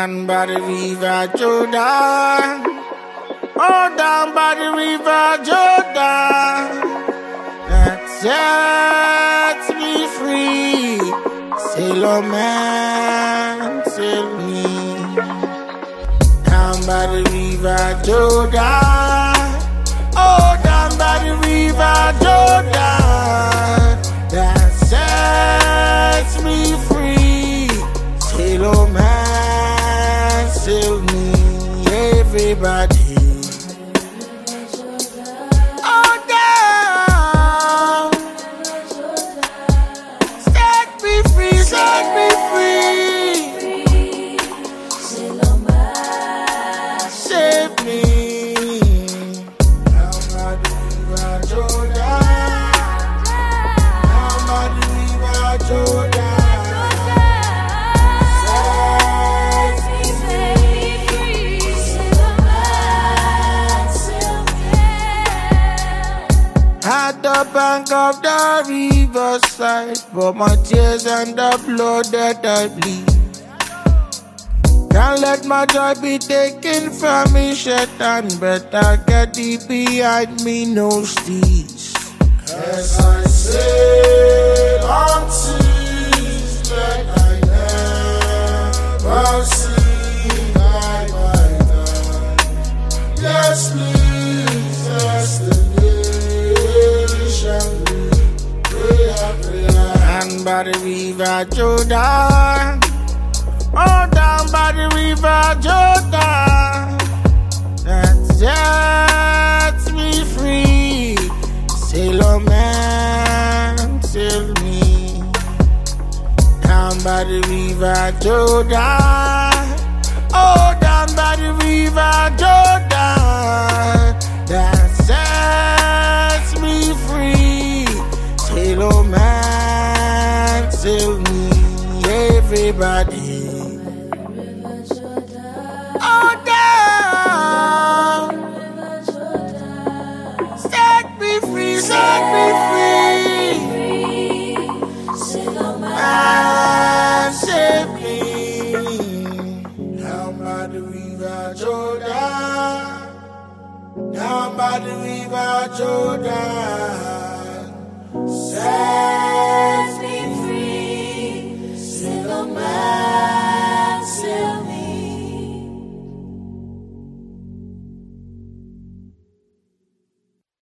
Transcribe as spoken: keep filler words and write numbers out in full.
Down by the river Jordan, oh, down by the river Jordan, that sets me free. Sailor man, sail me. Down by the river Jordan, oh, down by the river Jordan, that sets me free. Sailor man, sail me, everybody. Oh, down, set me free, set me free. Sailor man, save me. Down by the river Jordan, down by the river Jordan. At the bank of the riverside, for my tears and the blood that I bleed. Can't let my joy be taken from me, Shaitan, but I get deep behind me, no steeds. As I sail on seas that I never see by my God. Yes, please, yesterday. Down by the river Jordan, oh, down by the river Jordan, that sets me free. Sailor man, sail me. Down by the river Jordan, oh, down by the river Jordan, that sets me free. Sailor man, sail me, everybody. Oh, down, set me free, set me free. Sailor man, save me. Down by the river Jordan, down by the river Jordan. Say